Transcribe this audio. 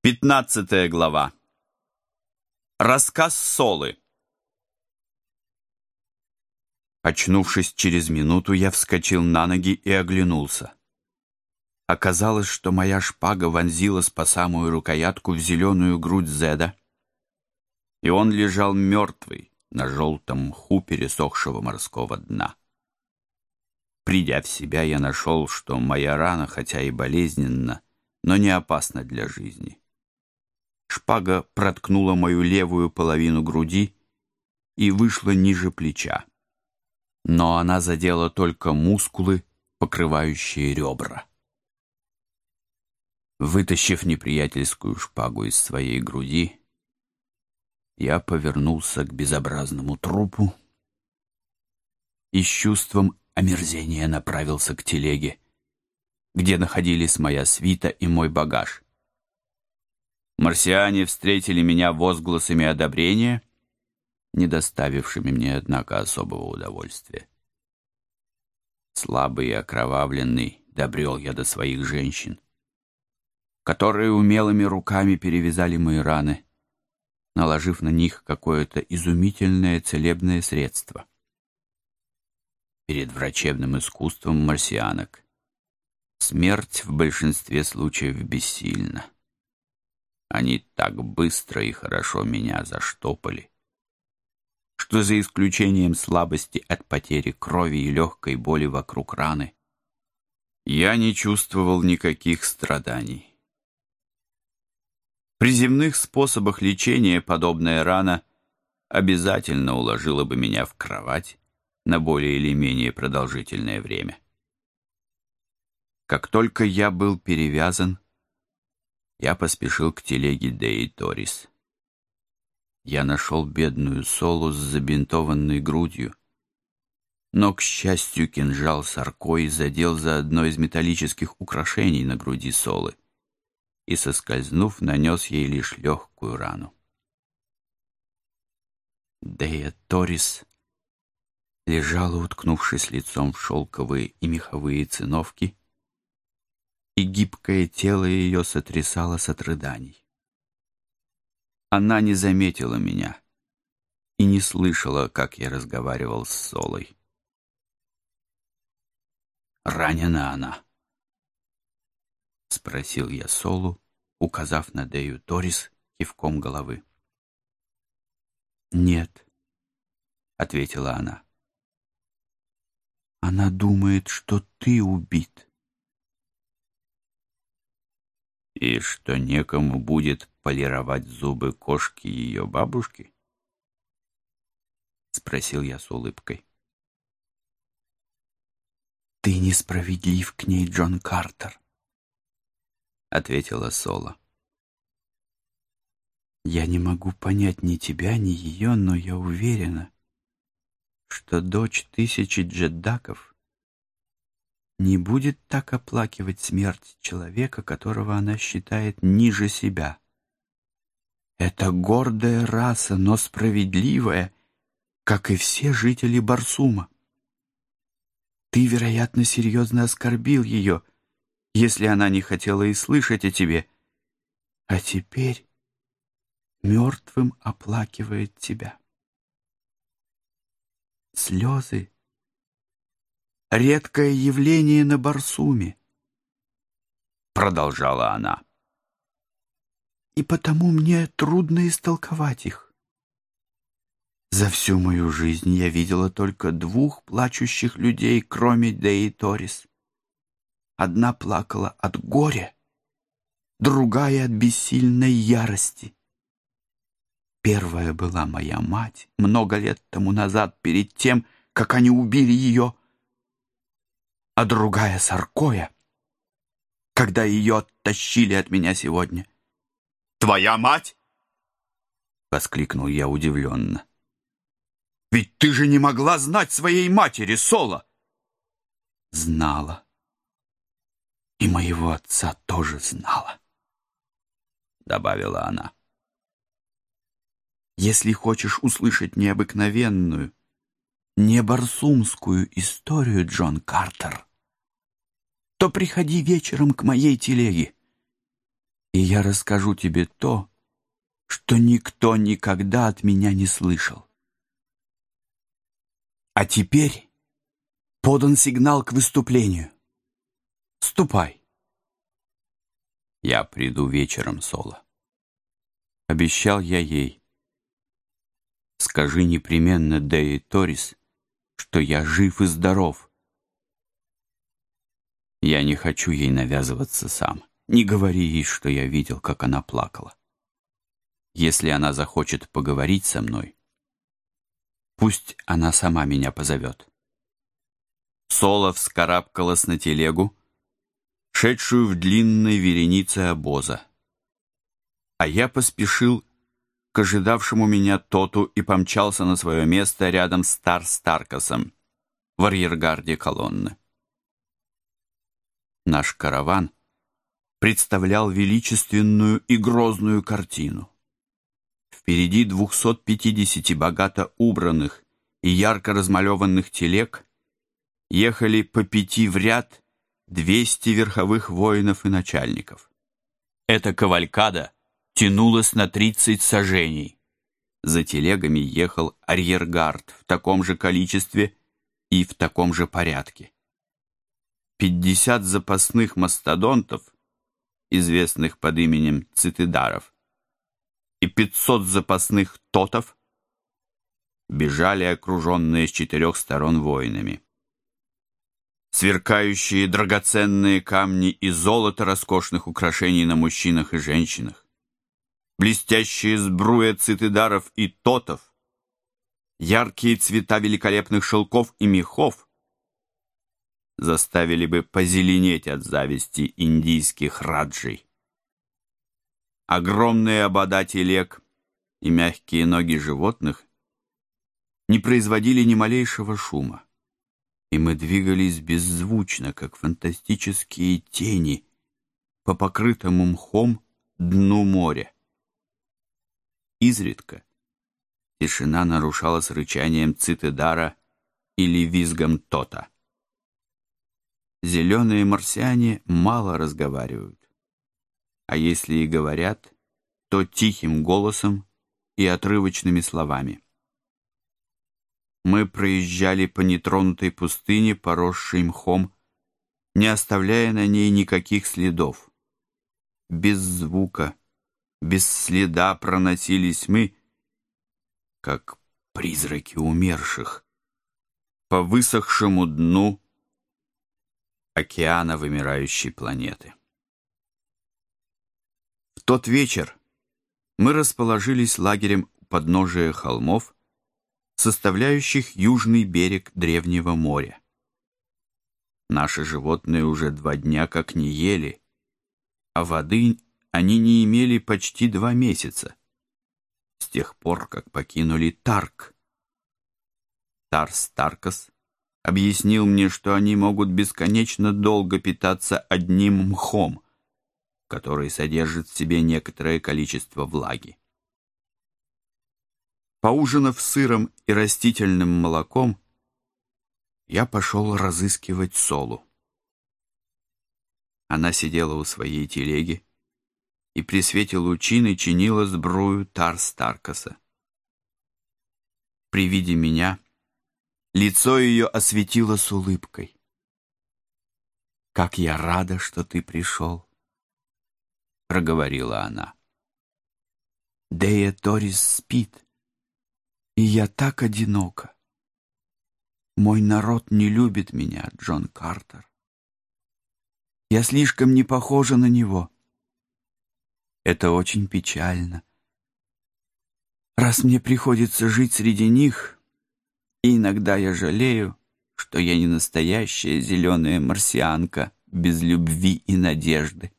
15 глава. Рассказ Солы. Очнувшись через минуту, я вскочил на ноги и оглянулся. Оказалось, что моя шпага вонзилась по самую рукоятку в зеленую грудь Зеда, и он лежал мертвый на желтом мху пересохшего морского дна. Придя в себя, я нашел, что моя рана, хотя и болезненна, но не опасна для жизни. Шпага проткнула мою левую половину груди и вышла ниже плеча. Но она задела только мускулы, покрывающие ребра. Вытащив неприятельскую шпагу из своей груди, я повернулся к безобразному трупу и с чувством омерзения направился к телеге, где находились моя свита и мой багаж. Марсиане встретили меня возгласами одобрения, не доставившими мне, однако, особого удовольствия. Слабый и окровавленный добрел я до своих женщин, которые умелыми руками перевязали мои раны, наложив на них какое-то изумительное целебное средство. Перед врачебным искусством марсианок смерть в большинстве случаев бессильна. Они так быстро и хорошо меня заштопали, что за исключением слабости от потери крови и легкой боли вокруг раны, я не чувствовал никаких страданий. При земных способах лечения подобная рана обязательно уложила бы меня в кровать на более или менее продолжительное время. Как только я был перевязан, я поспешил к телеге Деи Торис. Я нашел бедную Солу с забинтованной грудью, но, к счастью, кинжал с аркой задел за одно из металлических украшений на груди Солы и, соскользнув, нанес ей лишь легкую рану. Дея Торис лежала, уткнувшись лицом в шелковые и меховые циновки, и гибкое тело ее сотрясалось от рыданий. Она не заметила меня и не слышала, как я разговаривал с Солой. «Ранена она?» — спросил я Солу, указав на Дею Торис кивком головы. «Нет», — ответила она. «Она думает, что ты убит». «И что некому будет полировать зубы кошки ее бабушки?» — спросил я с улыбкой. «Ты несправедлив к ней, Джон Картер», — ответила Сола. «Я не могу понять ни тебя, ни ее, но я уверена, что дочь 1000 джеддаков не будет так оплакивать смерть человека, которого она считает ниже себя. Это гордая раса, но справедливая, как и все жители Барсума. Ты, вероятно, серьезно оскорбил ее, если она не хотела и слышать о тебе, а теперь мертвым оплакивает тебя. Слезы — редкое явление на Барсуме, — продолжала она, — и потому мне трудно истолковать их. За всю мою жизнь я видела только 2 плачущих людей, кроме Деи Торис. Одна плакала от горя, другая от бессильной ярости. Первая была моя мать много лет тому назад, перед тем, как они убили ее, а другая Саркоя, когда ее оттащили от меня сегодня. «Твоя мать?» — воскликнул я удивленно. «Ведь ты же не могла знать своей матери, Сола!» «Знала. И моего отца тоже знала», — добавила она. «Если хочешь услышать необыкновенную, не барсумскую историю, Джон Картер, то приходи вечером к моей телеге. И я расскажу тебе то, что никто никогда от меня не слышал. А теперь подан сигнал к выступлению. Ступай. Я приду вечером, Соло. Обещал я ей. Скажи непременно Дее Торис, что я жив и здоров. Я не хочу ей навязываться сам. Не говори ей, что я видел, как она плакала. Если она захочет поговорить со мной, пусть она сама меня позовет. Соло вскарабкалась на телегу, шедшую в длинной веренице обоза. А я поспешил к ожидавшему меня Тоту и помчался на свое место рядом с Тарс-Таркасом в арьергарде колонны. Наш караван представлял величественную и грозную картину. Впереди 250 богато убранных и ярко размалеванных телег ехали по 5 в ряд 200 верховых воинов и начальников. Эта кавалькада тянулась на 30 саженей. За телегами ехал арьергард в таком же количестве и в таком же порядке. 50 запасных мастодонтов, известных под именем цитыдаров, и 500 запасных тотов бежали, окруженные с 4 сторон воинами. Сверкающие драгоценные камни и золото роскошных украшений на мужчинах и женщинах, блестящие сбруя цитыдаров и тотов, яркие цвета великолепных шелков и мехов заставили бы позеленеть от зависти индийских раджей. Огромные обода телег и мягкие ноги животных не производили ни малейшего шума, и мы двигались беззвучно, как фантастические тени по покрытому мхом дну моря. Изредка тишина нарушалась рычанием цитыдара или визгом тота. Зеленые марсиане мало разговаривают, а если и говорят, то тихим голосом и отрывочными словами. Мы проезжали по нетронутой пустыне, поросшей мхом, не оставляя на ней никаких следов. Без звука, без следа проносились мы, как призраки умерших, по высохшему дну океана вымирающей планеты. В тот вечер мы расположились лагерем у подножия холмов, составляющих южный берег древнего моря. Наши животные уже 2 дня как не ели, а воды они не имели почти 2 месяца, с тех пор, как покинули Тарк. Тарс-Таркас объяснил мне, что они могут бесконечно долго питаться одним мхом, который содержит в себе некоторое количество влаги. Поужинав сыром и растительным молоком, я пошел разыскивать Солу. Она сидела у своей телеги и при свете лучины чинила сбрую Тарс-Таркаса. При виде меня лицо ее осветилось улыбкой. «Как я рада, что ты пришел», — проговорила она. «Дея Торис спит, и я так одинока. Мой народ не любит меня, Джон Картер. Я слишком не похожа на него. Это очень печально. Раз мне приходится жить среди них, и иногда я жалею, что я не настоящая зеленая марсианка без любви и надежды.